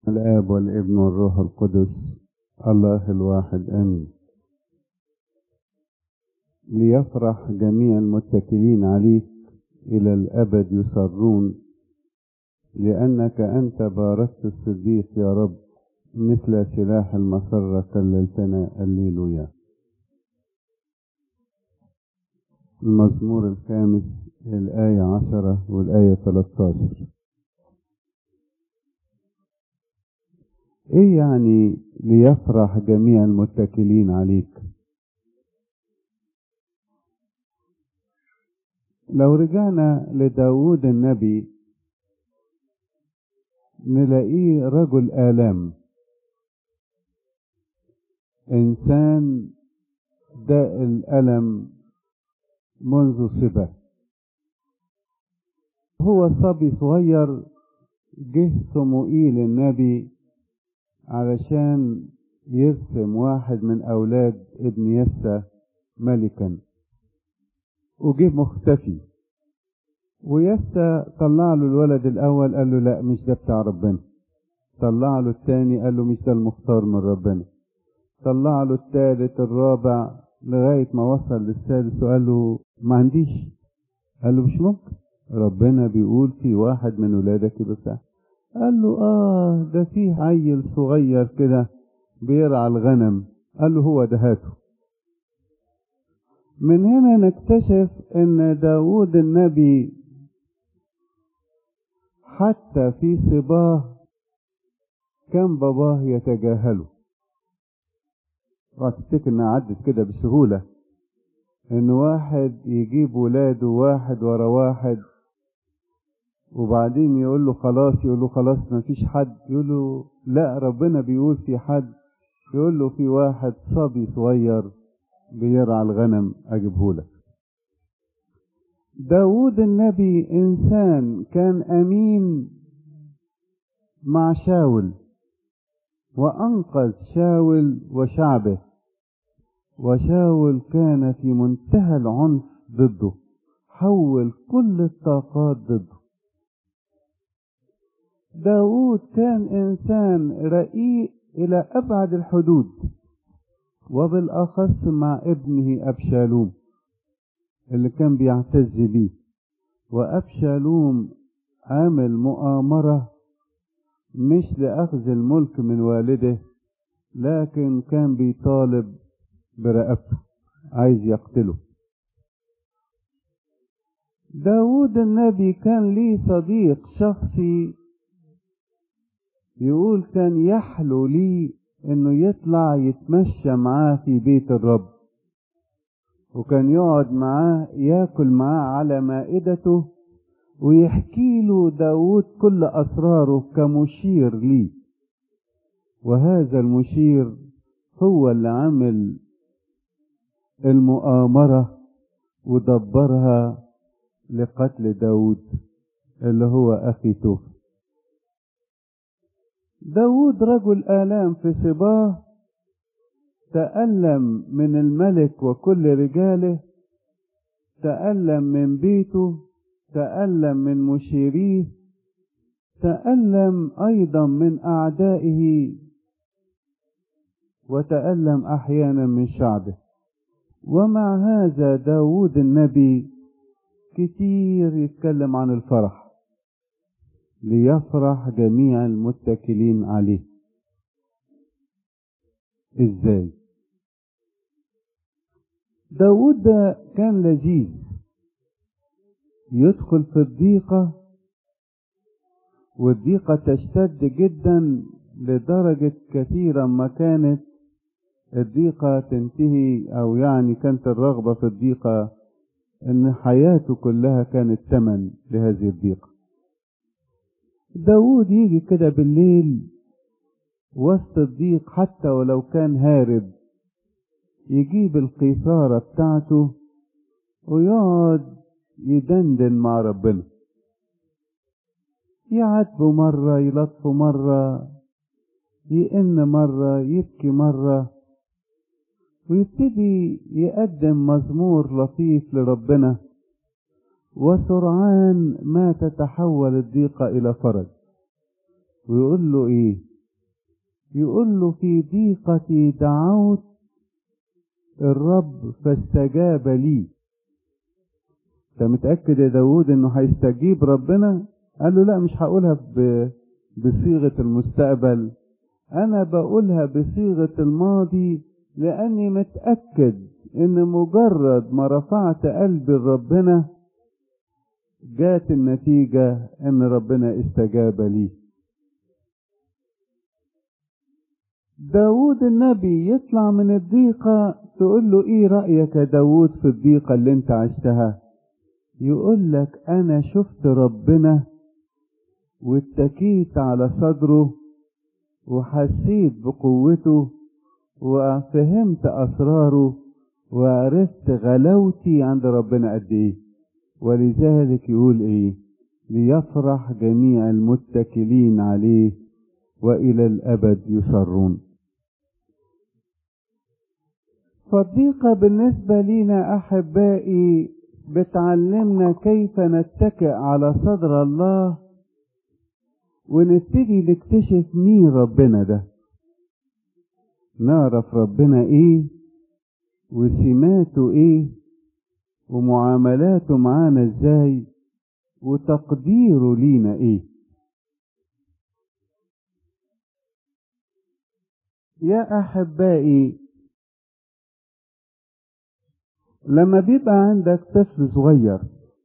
الآب والابن والروح القدس الله الواحد آمين. ليفرح جميع المتكلين عليك إلى الأبد يصرون، لأنك أنت باركت الصديق يا رب، مثل سلاح المسرة كللتنا الليلويا. المزمور الخامس الآية 10 والآية 13. إيه يعني ليفرح جميع المتكلين عليك؟ لو رجعنا لداود النبي نلاقيه رجل آلام، إنسان داء الألم منذ صبا. هو صبي صغير جه صموئيل النبي علشان يرسم واحد من أولاد ابن يسى ملكا، وجه مختفي، ويسى طلع له الولد الأول قال له لا مش ده بتاع ربنا، طلع له الثاني قال له مش ده المختار من ربنا، طلع له الثالث الرابع لغاية ما وصل للسادس وقال له ما عنديش. قال له مش ممكن، ربنا بيقول في واحد من ولادك يبقى. قال له ده فيه عيل صغير كده بيرعى الغنم. قال له هو ده هاته. من هنا نكتشف ان داود النبي حتى في صباه كان باباه يتجاهله. تفتكر انها عدت كده بسهولة ان واحد يجيب ولاده واحد ورا واحد وبعدين يقول له خلاص ما فيش حد، يقول له لا ربنا بيقول في حد، يقول له في واحد صبي صغير بيرعى الغنم اجيبهولك. داود النبي انسان كان امين مع شاول، وانقذ شاول وشعبه، وشاول كان في منتهى العنف ضده، حول كل الطاقات ضده. داود كان إنسان رقيق إلى أبعد الحدود، وبالأخص مع ابنه أبشالوم اللي كان بيعتز بيه. وأبشالوم عامل مؤامرة مش لأخذ الملك من والده، لكن كان بيطالب برقبته، عايز يقتله. داود النبي كان ليه صديق شخصي يقول كان يحلو لي انه يطلع يتمشى معاه في بيت الرب، وكان يقعد معاه ياكل معاه على مائدته، ويحكي له داود كل اسراره كمشير لي. وهذا المشير هو اللي عمل المؤامرة ودبرها لقتل داود اللي هو اخي توفى. داود رجل آلام في صباه، تألم من الملك وكل رجاله، تألم من بيته، تألم من مشيريه، تألم أيضا من أعدائه، وتألم أحيانا من شعبه. ومع هذا داود النبي كتير يتكلم عن الفرح، ليفرح جميع المتكلين عليه. ازاي؟ داود ده كان لذيذ، يدخل في الضيقة، والضيقة تشتد جدا لدرجة كثيرا ما كانت الضيقة تنتهي، او يعني كانت الرغبة في الضيقة ان حياته كلها كانت ثمن لهذه الضيقة. داود يجي كده بالليل وسط الضيق، حتى ولو كان هارب، يجيب القيثارة بتاعته ويقعد يدندن مع ربنا، يعاتبه مرة، يلطفه مرة، يئن مرة، يبكي مرة، ويبتدي يقدم مزمور لطيف لربنا. وسرعان ما تتحول الضيقة إلى فرج، ويقول له إيه؟ يقول له في ضيقتي دعوت الرب فاستجاب لي. انت متأكد يا داود انه هيستجيب ربنا؟ قال له لا، مش هقولها بصيغة المستقبل، انا بقولها بصيغة الماضي، لاني متأكد ان مجرد ما رفعت قلبي لربنا جات النتيجة ان ربنا استجاب لي. داود النبي يطلع من الضيقة، تقول له ايه رأيك يا داود في الضيقة اللي انت عشتها؟ يقول لك انا شفت ربنا واتكيت على صدره وحسيت بقوته وفهمت اسراره وعرفت غلاوتي عند ربنا قد ايه. ولذلك يقول ايه؟ ليفرح جميع المتكلين عليه والى الابد يسرون. فالضيقة بالنسبة لنا احبائي بتعلمنا كيف نتكئ على صدر الله ونبتدي نكتشف مين ربنا ده، نعرف ربنا ايه وسماته ايه ومعاملاته معانا ازاي وتقديره لينا ايه. يا احبائي لما بيبقى عندك طفل صغير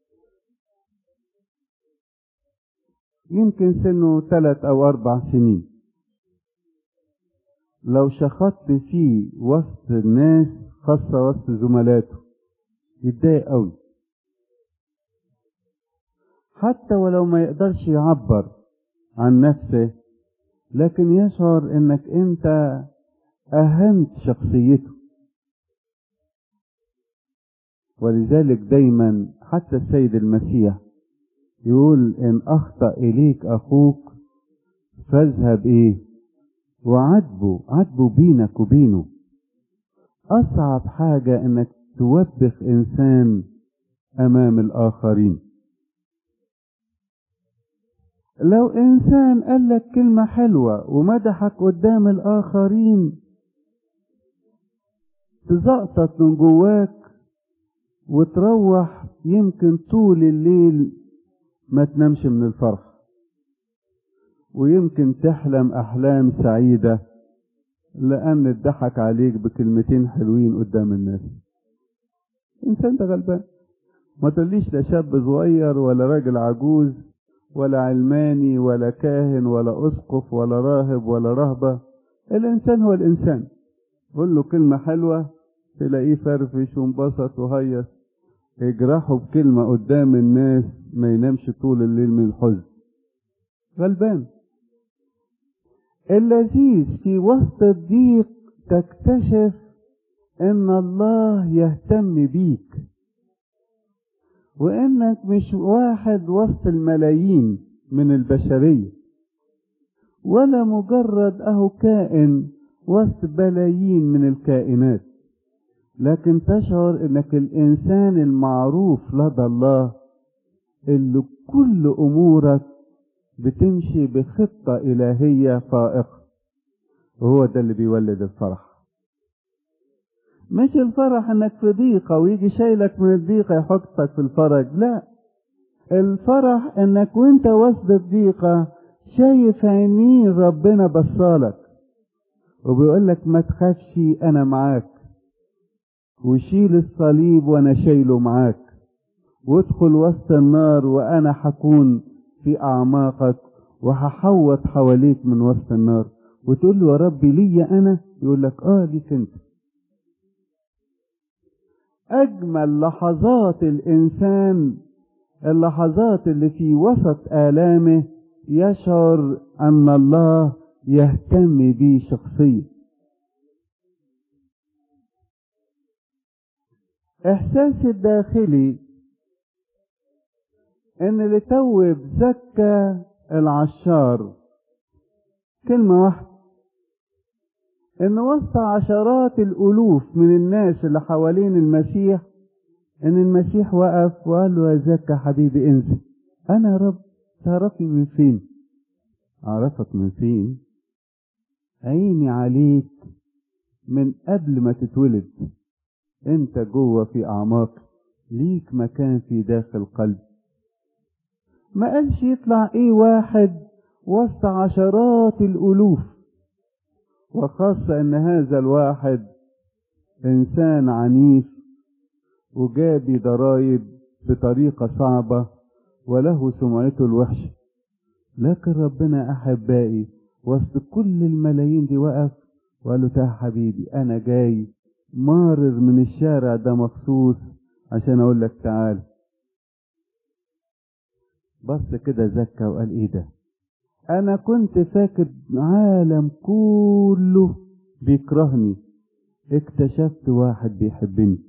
يمكن سنه 3 أو 4 سنين، لو شخطت فيه وسط الناس خاصة وسط زملاته يتضايق قوي، حتى ولو ما يقدرش يعبر عن نفسه، لكن يشعر انك انت اهنت شخصيته. ولذلك دايما حتى السيد المسيح يقول ان اخطأ اليك اخوك فاذهب ايه وعاتبه بينك وبينه. اصعب حاجة انك توبخ انسان امام الاخرين. لو انسان قال لك كلمة حلوة ومدحك قدام الاخرين تزقطط من جواك وتروح يمكن طول الليل ما تنامش من الفرح، ويمكن تحلم احلام سعيدة لان اتضحك عليك بكلمتين حلوين قدام الناس. انسان ده غلبان. ما تقوليش لا شاب صغير ولا راجل عجوز ولا علماني ولا كاهن ولا اسقف ولا راهب ولا رهبة، الانسان هو الانسان. قول له كلمة حلوة تلاقيه فرفش وانبسط وهيص، اجرحه بكلمة قدام الناس ما ينامش طول الليل من الحزن. غلبان. اللذيذ في وسط الضيق تكتشف ان الله يهتم بيك، وانك مش واحد وسط الملايين من البشرية، ولا مجرد اهو كائن وسط بلايين من الكائنات، لكن تشعر انك الانسان المعروف لدى الله اللي كل امورك بتمشي بخطة الهية فائقة. وهو ده اللي بيولد الفرح. مش الفرح انك في ضيقة ويجي شايلك من الضيقة يحطك في الفرج، لا، الفرح انك وانت وسط الضيقة شايف عينين ربنا بصالك وبيقولك ما تخافش انا معاك، وشيل الصليب وانا شايله معاك، وادخل وسط النار وانا حكون في اعماقك وهحوط حواليك من وسط النار. وتقول له يا ربي ليا انا؟ يقول لك ليك انت. اجمل لحظات الانسان اللحظات اللي في وسط آلامه يشعر ان الله يهتم بيه شخصيا. احساسي الداخلي ان اللي توب زكى العشار كلمة واحدة، ان وسط عشرات الالوف من الناس اللي حوالين المسيح ان المسيح وقف وقال له يا زكى حبيبي انزل. انا يا رب تعرفني من فين؟ اعرفك من فين؟ عيني عليك من قبل ما تتولد، انت جوه في اعماق، ليك مكان في داخل قلب. ما قالش يطلع ايه واحد وسط عشرات الالوف، وخاصة ان هذا الواحد انسان عنيف وجابي ضرايب بطريقة صعبة وله سمعته الوحشة. لكن ربنا احبائي وسط كل الملايين دي وقف وقال له تعال حبيبي، انا جاي مارر من الشارع ده مخصوص عشان اقول لك تعال. بص كده زكى وقال ايه ده، انا كنت فاكر عالم كله بيكرهني، اكتشفت واحد بيحبني.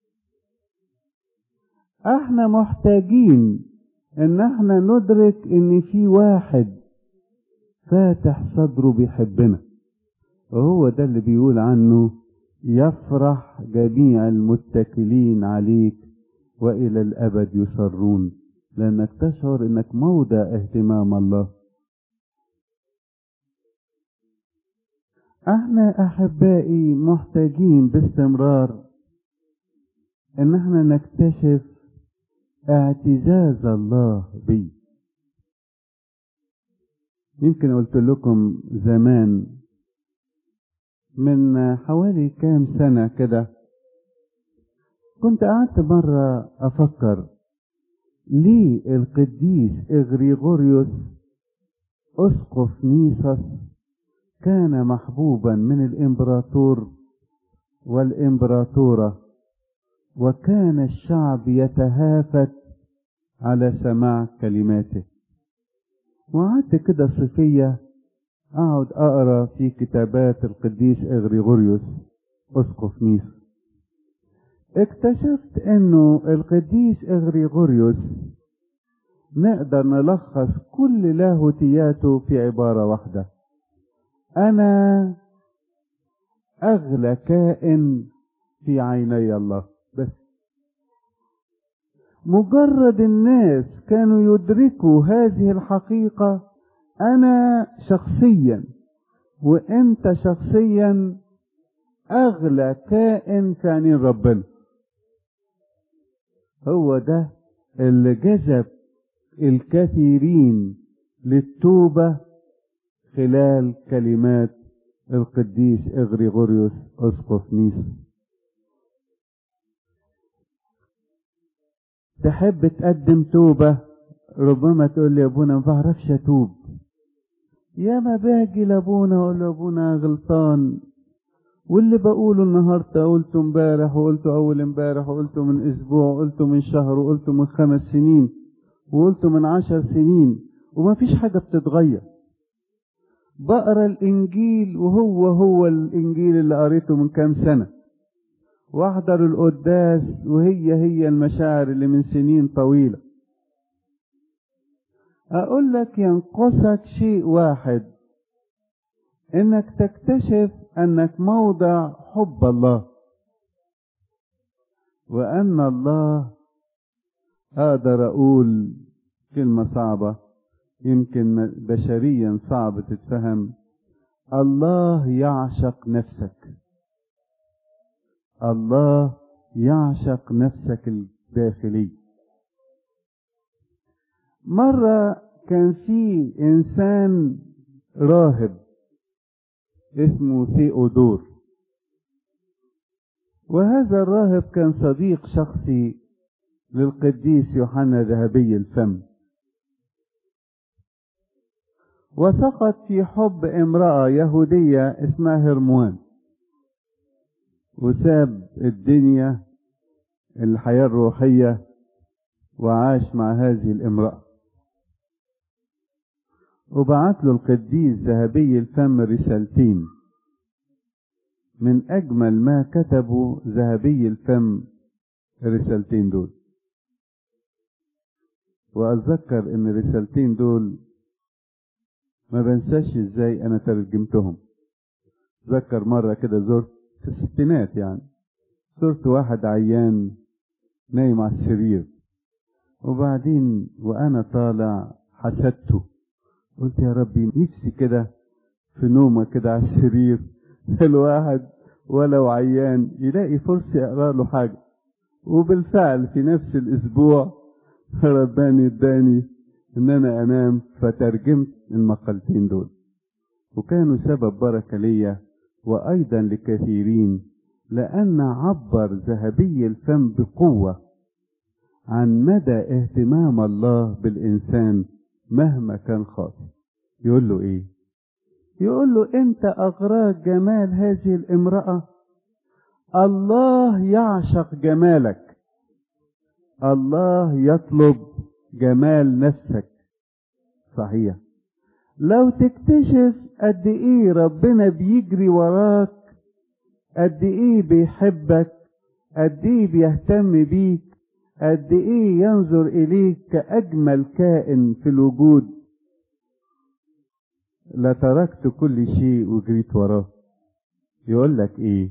احنا محتاجين ان احنا ندرك ان في واحد فاتح صدره بيحبنا، وهو ده اللي بيقول عنه يفرح جميع المتكلين عليك والى الابد يسرون، لانك تشعر انك موضع اهتمام الله. احنا احبائي محتاجين باستمرار ان احنا نكتشف اعتزاز الله بي. يمكن قلت لكم زمان من حوالي كام سنة كده، كنت قعدت مرة افكر ليه القديس اغريغوريوس اسقف نيسوس كان محبوبا من الامبراطور والامبراطورة، وكان الشعب يتهافت على سماع كلماته. وقعدت كده صفية اقعد اقرا في كتابات القديس اغريغوريوس اسقف نيسوس، اكتشفت انه القديس اغريغوريوس نقدر نلخص كل لاهوتياته في عبارة واحدة: انا اغلى كائن في عيني الله. بس مجرد الناس كانوا يدركوا هذه الحقيقة، انا شخصيا وانت شخصيا اغلى كائن في عينين ربنا. هو ده اللي جذب الكثيرين للتوبة خلال كلمات القديس اغريغوريوس اسقف نيسوس. تحب تقدم توبة، ربما تقول لي يا ابونا ما بعرفش اتوب. يا ما باجي لابونا اقول له ابونا غلطان، واللي بقوله النهارده قلته امبارح وقلته اول امبارح وقلته من اسبوع وقلته من شهر وقلته من 5 سنين وقلته من 10 سنين وما فيش حاجة بتتغير. بقرا الانجيل وهو الانجيل اللي قريته من كام سنة، واحضر القداس وهي المشاعر اللي من سنين طويلة. اقول لك ينقصك شيء واحد، انك تكتشف انك موضع حب الله، وان الله، اقدر اقول كلمة صعبة يمكن بشريا صعب تتفهم، الله يعشق نفسك. الله يعشق نفسك الداخلي. مرة كان في انسان راهب اسمه ثيودور، وهذا الراهب كان صديق شخصي للقديس يوحنا ذهبي الفم، وسقط في حب امرأة يهودية اسمها هرموان، وساب الدنيا الحياة الروحية وعاش مع هذه الامرأة. وبعت له القديس ذهبي الفم رسالتين، من اجمل ما كتبوا ذهبي الفم الرسالتين دول. واتذكر ان الرسالتين دول ما بنساش ازاي انا ترجمتهم. اتذكر مرة كده زرت في الستينات يعني، زرت واحد عيان نايم على السرير، وبعدين وانا طالع حسدته، قلت يا ربي نفسي كده في نومه كده على السرير الواحد ولو عيان يلاقي فرصة يقرأ له حاجة. وبالفعل في نفس الأسبوع ربنا اداني إن أنا أنام، فترجمت المقالتين دول، وكانوا سبب بركة ليا وأيضا لكثيرين، لأن عبر ذهبي الفم بقوة عن مدى اهتمام الله بالإنسان مهما كان خاطئ. يقول له إيه؟ يقول له أنت أغراك جمال هذه الامرأة، الله يعشق جمالك، الله يطلب جمال نفسك. صحيح، لو تكتشف قد ايه ربنا بيجري وراك، قد ايه بيحبك، قد ايه بيهتم بيك، قد ايه ينظر اليك كأجمل كائن في الوجود، لتركت كل شيء وجريت وراه. يقول لك ايه؟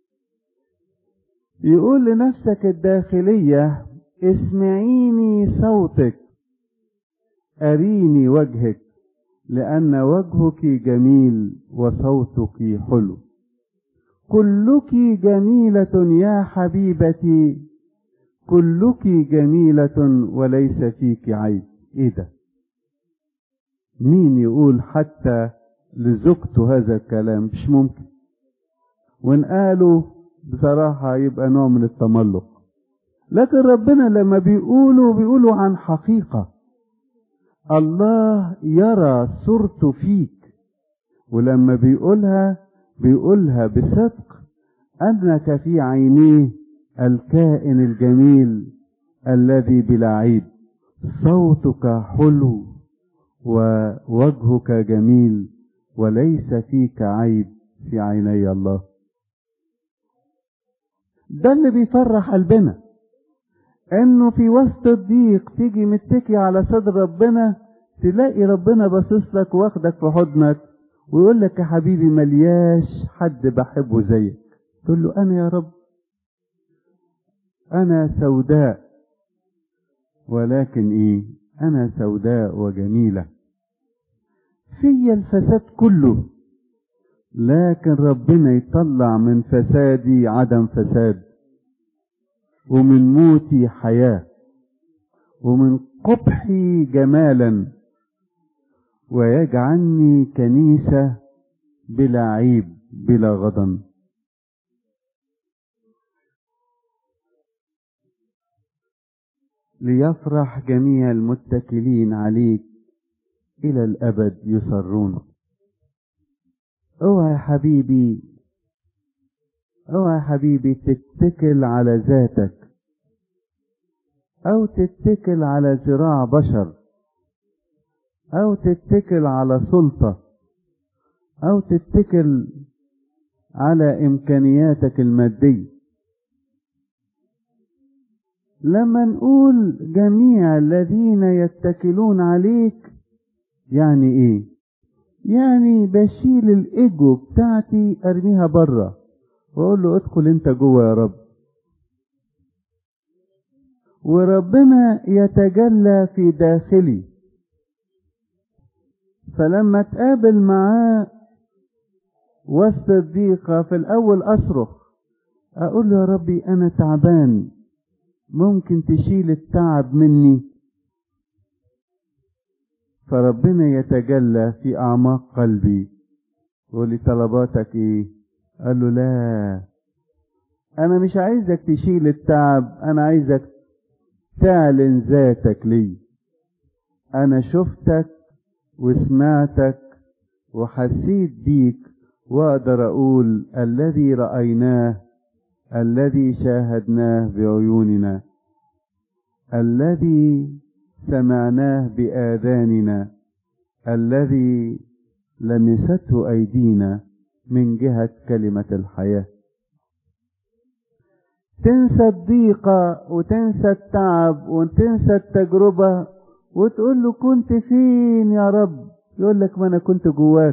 يقول لنفسك الداخلية اسمعيني صوتك، أريني وجهك، لأن وجهك جميل وصوتك حلو. كلك جميلة يا حبيبتي، كلك جميلة وليس فيك عيب. ايه ده؟ مين يقول حتى لزوجته هذا الكلام؟ مش ممكن. وان قالوا بصراحة يبقى نوع من التملق. لكن ربنا لما بيقولوا عن حقيقة. الله يرى صورته فيك، ولما بيقولها بصدق، أنك في عينيه الكائن الجميل الذي بلا عيب. صوتك حلو ووجهك جميل وليس فيك عيب في عيني الله. ده اللي بيفرح قلبنا، انه في وسط الضيق تيجي متكي على صدر ربنا، تلاقي ربنا باصص لك واخدك في حضنك ويقول لك يا حبيبي ملياش حد بحبه زيك. تقول له انا يا رب، انا سوداء، ولكن ايه؟ انا سوداء وجميلة، في الفساد كله، لكن ربنا يطلع من فسادي عدم فساد، ومن موتي حياة، ومن قبحي جمالا، ويجعلني كنيسة بلا عيب بلا غضن. ليفرح جميع المتكلين عليك إلى الأبد يسرون. اوعى يا حبيبي تتكل على ذاتك، او تتكل على ذراع بشر، او تتكل على سلطة، او تتكل على امكانياتك المادية. لما نقول جميع الذين يتكلون عليك، يعني ايه؟ يعني بشيل الايجو بتاعتي ارميها بره واقول له ادخل انت جوه يا رب، وربنا يتجلى في داخلي. فلما اتقابل معاه وسط الضيقة، في الاول اصرخ اقول له يا ربي انا تعبان، ممكن تشيل التعب مني؟ فربنا يتجلى في اعماق قلبي يقول لي طلباتك ايه؟ قال له لا، انا مش عايزك تشيل التعب، انا عايزك تعلن ذاتك لي. انا شفتك وسمعتك وحسيت بيك، واقدر اقول الذي رأيناه، الذي شاهدناه بعيوننا، الذي سمعناه بآذاننا، الذي لمسته ايدينا من جهة كلمة الحياة. تنسى الضيقة وتنسى التعب وتنسى التجربة وتقول له كنت فين يا رب؟ يقول لك ما انا كنت جواك،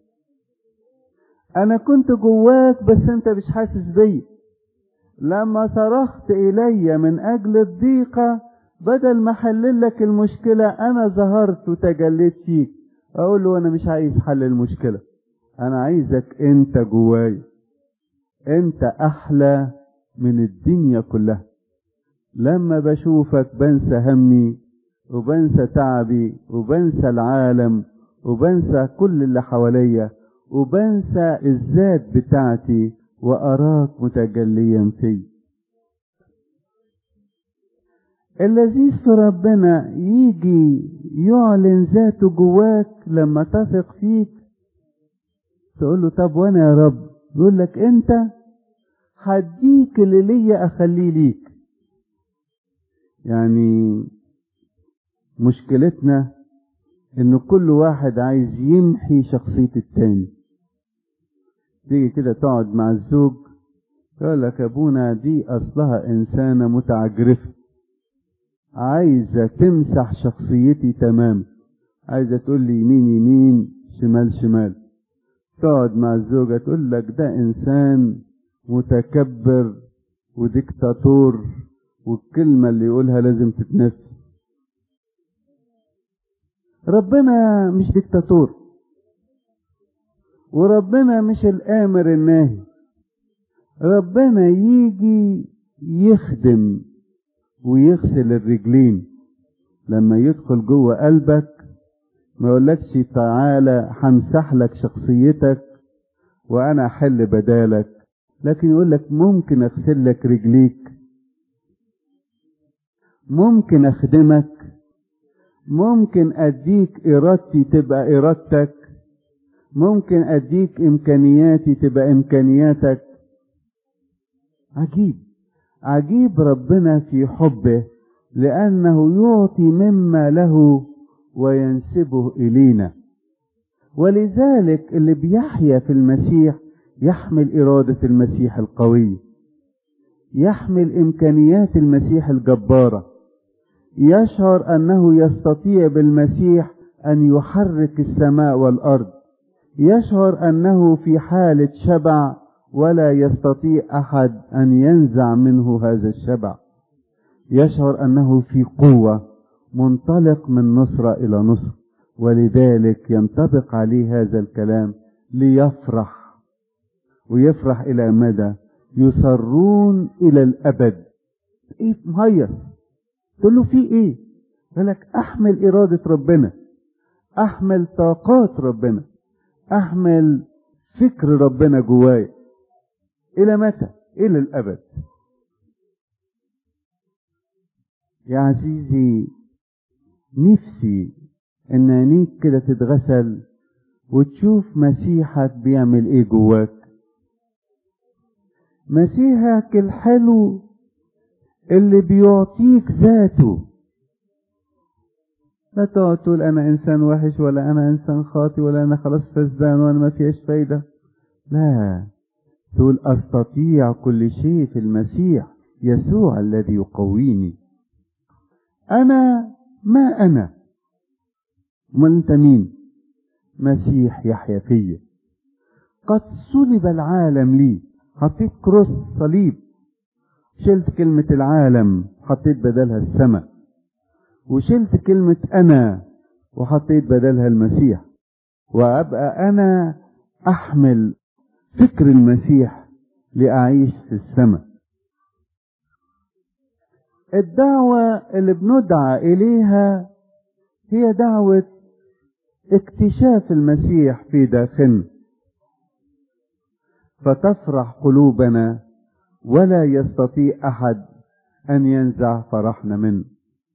انا كنت جواك بس انت مش حاسس بي. لما صرخت الي من اجل الضيقة، بدل ما احلل لك المشكلة انا ظهرت وتجليت فيك. اقول له انا مش عايز حل المشكلة، انا عايزك انت جواي، انت احلى من الدنيا كلها. لما بشوفك بنسى همي وبنسى تعبي وبنسى العالم وبنسى كل اللي حواليا وبنسى الذات بتاعتي وأراك متجليا في. اللذيذ في ربنا يجي يعلن ذاته جواك لما تثق فيك. تقول له طب وانا يا رب؟ يقول لك انت هديك اللي ليا اخليه ليك. يعني مشكلتنا ان كل واحد عايز يمحي شخصية التاني. تيجي كده تقعد مع الزوج يقول لك ابونا دي اصلها انسانة متعجرفة، عايزة تمسح شخصيتي تمام، عايزة تقول لي يمين يمين شمال شمال. تقعد مع الزوجة تقول لك ده انسان متكبر وديكتاتور، والكلمة اللي يقولها لازم تتنفذ. ربنا مش ديكتاتور، وربنا مش الآمر الناهي. ربنا يجي يخدم ويغسل الرجلين. لما يدخل جوه قلبك ما يقولكش تعالى همسح لك شخصيتك وانا احل بدالك، لكن يقولك ممكن اغسل لك رجليك، ممكن اخدمك، ممكن اديك ارادتي تبقى ارادتك، ممكن اديك امكانياتي تبقى امكانياتك. عجيب عجيب ربنا في حبه، لانه يعطي مما له وينسبه الينا. ولذلك اللي بيحيا في المسيح يحمل ارادة المسيح القوية، يحمل امكانيات المسيح الجبارة، يشعر انه يستطيع بالمسيح ان يحرك السماء والارض، يشعر انه في حالة شبع ولا يستطيع احد ان ينزع منه هذا الشبع، يشعر انه في قوة منطلق من نصرة الى نصر. ولذلك ينطبق عليه هذا الكلام ليفرح، ويفرح الى مدى؟ يصرون الى الابد. ايه مهيص؟ تقول له في ايه؟ يقول لك احمل ارادة ربنا، احمل طاقات ربنا، احمل فكر ربنا جواي. الى متى؟ الى الابد. يا عزيزي نفسي ان عينيك كده تتغسل وتشوف مسيحك بيعمل ايه جواك. مسيحك الحلو اللي بيعطيك ذاته. لا تقعد تقول انا انسان وحش ولا انا انسان خاطي ولا انا خلاص فسدان وانا ما فيهاش فايدة. لا، تقول استطيع كل شيء في المسيح يسوع الذي يقويني. انا ما انا، امال انت مين؟ مسيح يحيا فيا. قد صلب العالم لي، حطيت كروس صليب، شلت كلمة العالم حطيت بدلها السماء، وشلت كلمة انا وحطيت بدلها المسيح، وابقى انا احمل فكر المسيح لأعيش في السماء. الدعوة اللي بندعى إليها هي دعوة اكتشاف المسيح في داخلنا، فتفرح قلوبنا ولا يستطيع أحد أن ينزع فرحنا منه.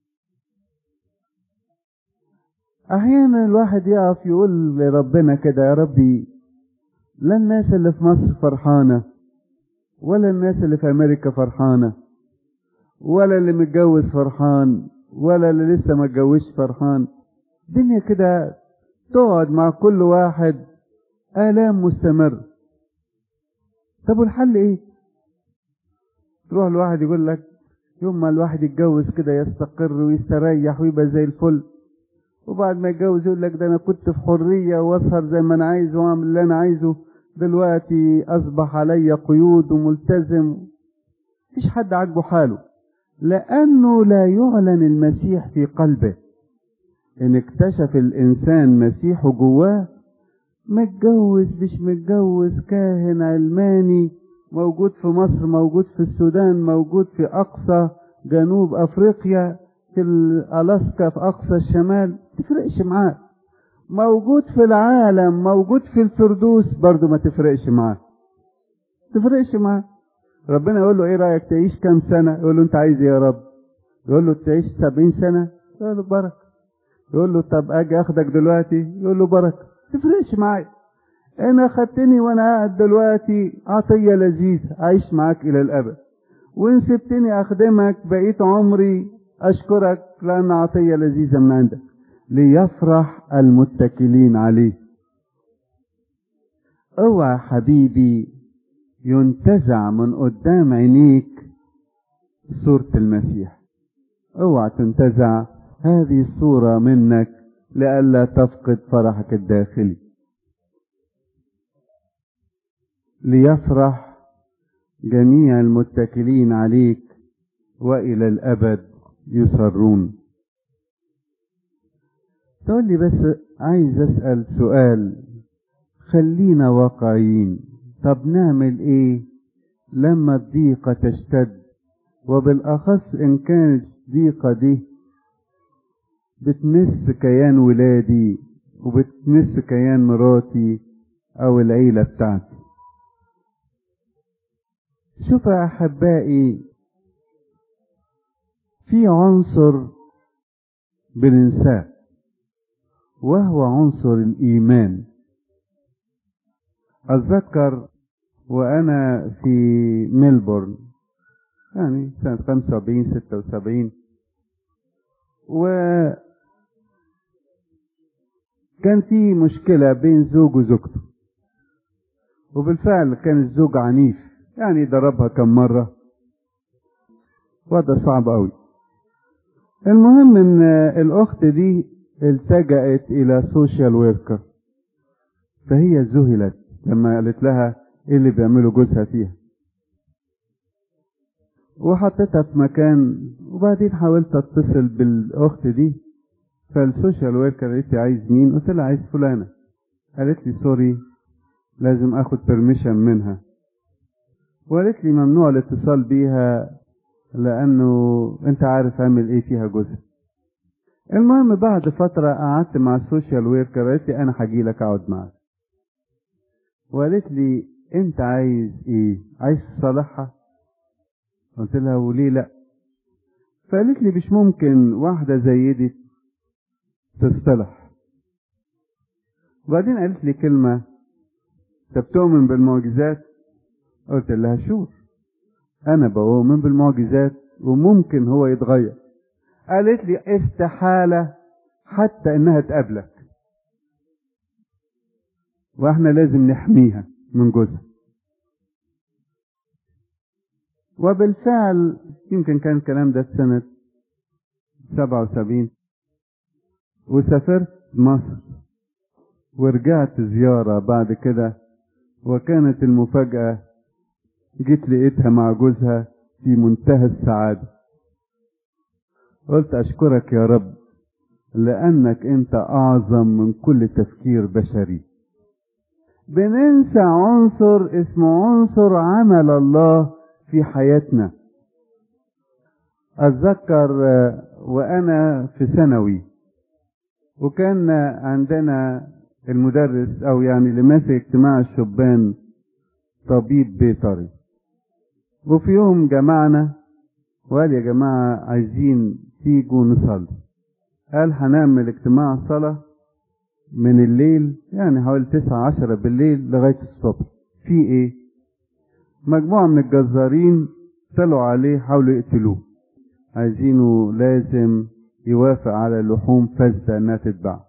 أحيانا الواحد يقف يقول لربنا كده يا ربي، لا الناس اللي في مصر فرحانة، ولا الناس اللي في أمريكا فرحانة، ولا اللي متجوز فرحان، ولا اللي لسه ما اتجوزش فرحان. الدنيا كده تقعد مع كل واحد آلام مستمر. طب والحل ايه؟ تروح الواحد يقول لك يوم ما الواحد يتجوز كده يستقر ويستريح ويبقى زي الفل، وبعد ما يتجوز يقول لك ده انا كنت في حرية واسهر زي ما انا عايز واعمل اللي انا عايزه، دلوقتي اصبح علي قيود وملتزم. مفيش حد عاجبه حاله، لانه لا يعلن المسيح في قلبه. ان اكتشف الانسان مسيحه جواه متجوز مش متجوز، كاهن علماني، موجود في مصر، موجود في السودان، موجود في أقصى جنوب أفريقيا، في ألاسكا في أقصى الشمال، تفرقش معاه. موجود في العالم، موجود في الفردوس، برضو ما تفرقش معاه. تفرقش معاه. ربنا يقول له ايه رأيك تعيش كام سنة؟ يقول له انت عايز ايه يا رب؟ يقول له تعيش 70 سنة؟ يقول له بركة. يقول له طب اجي اخدك دلوقتي؟ يقول له بركة. تفرقش معايا. انا خدتني وانا قاعد دلوقتي عطية لذيذة، عايش معاك الى الابد. وان سبتني اخدمك بقيت عمري اشكرك، لان عطية لذيذة من عندك. ليفرح المتكلين عليه. اوعى حبيبي ينتزع من قدام عينيك صورة المسيح. اوعى تنتزع هذه الصورة منك لئلا تفقد فرحك الداخلي. ليفرح جميع المتكلين عليك وإلى الأبد يسرون. تقول لي بس عايز أسأل سؤال، خلينا واقعيين. طب نعمل ايه لما الضيقة تشتد، وبالأخص إن كانت الضيقة دي بتمس كيان ولادي وبتمس كيان مراتي أو العيلة بتاعتي؟ شوف يا أحبائي، في عنصر بننساه وهو عنصر الإيمان. أتذكر وأنا في ميلبورن، يعني سنة 75 76، وكان في مشكلة بين زوج وزوجته، وبالفعل كان الزوج عنيف، يعني ضربها كم مرة، وضع صعب قوي. المهم ان الاخت دي التجأت الى سوشيال ويركر، فهي ذهلت لما قالت لها ايه اللي بيعمله جوزها فيها، وحطيتها في مكان. وبعدين حاولت اتصل بالاخت دي، فالسوشيال ويركر قالت لي عايز مين؟ قلت لها عايز فلانة. قالت لي سوري، لازم اخد بيرميشن منها، وقالت لي ممنوع الاتصال بيها لانه انت عارف اعمل ايه فيها جوزها. المهم بعد فترة قعدت مع السوشيال ويركر، قالت لي انا هجي لك اقعد معاك، وقالت لي انت عايز ايه؟ عايز تصالحها؟ قلت لها وليه لا؟ فقالت لي مش ممكن واحدة زي دي تصطلح. وبعدين قالت لي كلمة، انت بتؤمن بالمعجزات؟ قلت لها شوف، انا بؤمن بالمعجزات وممكن هو يتغير. قالت لي استحالة حتى انها تقابلك، واحنا لازم نحميها من جوزها. وبالفعل يمكن كان الكلام ده في سنة 77، وسافرت مصر ورجعت زيارة بعد كده، وكانت المفاجأة جيت لقيتها مع جوزها في منتهى السعادة. قلت أشكرك يا رب لأنك أنت أعظم من كل تفكير بشري. بننسى عنصر اسمه عنصر عمل الله في حياتنا. أتذكر وأنا في ثانوي، وكان عندنا المدرس أو يعني اللي ماسك اجتماع الشبان طبيب بيطري، وفي يوم جمعنا وقال يا جماعة عايزين تيجوا نصلي. قال هنعمل اجتماع صلاة من الليل، يعني حوالي 9-10 بالليل لغاية الصبح. في ايه؟ مجموعة من الجزارين طلعوا عليه حاولوا يقتلوه، عايزينه لازم يوافق على لحوم فاسدة انها تتباع.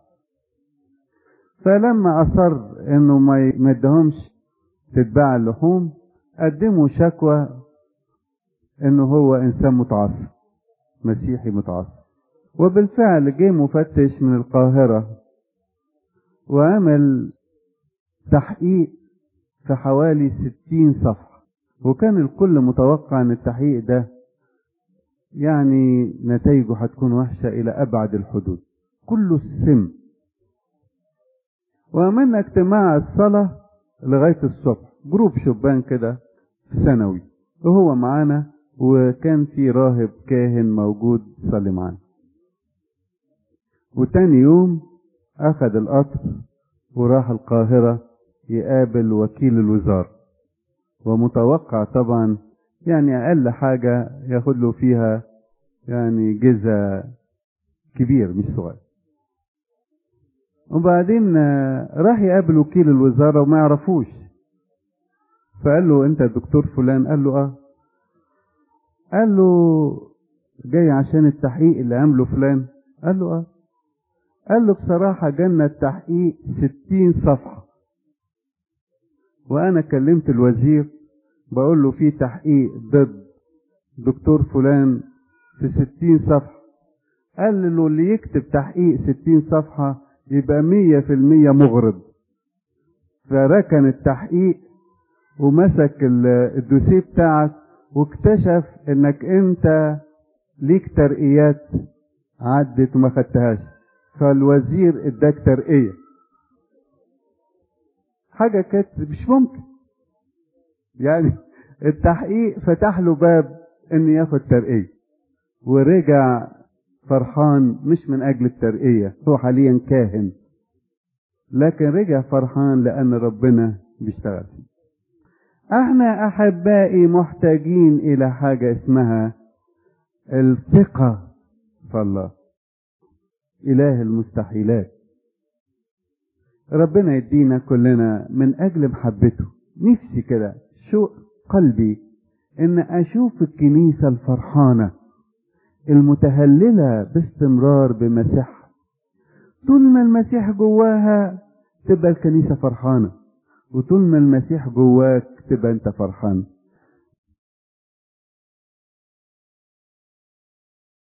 فلما اصر انه ما يدهمش تتباع اللحوم، قدموا شكوى انه هو انسان متعصب، مسيحي متعصب. وبالفعل جه مفتش من القاهرة وعمل تحقيق في حوالي 60 صفحة، وكان الكل متوقع ان التحقيق ده يعني نتائجه هتكون وحشة الى ابعد الحدود، كله السم. وعملنا اجتماع الصلاة لغاية الصبح، جروب شبان كده في ثانوي، وهو معانا، وكان في راهب كاهن موجود صلي معانا. وتاني يوم أخذ القطر وراح القاهرة يقابل وكيل الوزارة، ومتوقع طبعا يعني أقل حاجة ياخد له فيها يعني جزء كبير مش صغير. وبعدين راح يقابل وكيل الوزارة وما يعرفوش، فقال له أنت الدكتور فلان؟ قال له آه. قال له جاي عشان التحقيق اللي عمله فلان؟ قال له آه. قال له بصراحة جالنا التحقيق 60 صفحة، وأنا كلمت الوزير بقول له في تحقيق ضد دكتور فلان في 60 صفحة. قال له اللي يكتب تحقيق 60 صفحة يبقى 100% مغرض. فركن التحقيق ومسك الدوسيه بتاعك واكتشف انك انت ليك ترقيات عدت وما خدتهاش، فالوزير اداك ترقية. حاجة كانت مش ممكن، يعني التحقيق فتح له باب ان ياخد ترقية، ورجع فرحان مش من اجل الترقية، هو حاليا كاهن، لكن رجع فرحان لان ربنا بيشتغل فيه. احنا احبائي محتاجين الى حاجة اسمها الثقة في الله، اله المستحيلات. ربنا يدينا كلنا من اجل محبته. نفسي كده شوق قلبي ان اشوف الكنيسة الفرحانة المتهللة باستمرار بمسيح. طول ما المسيح جواها تبقى الكنيسة فرحانة، وطول ما المسيح جواك تبقى انت فرحان.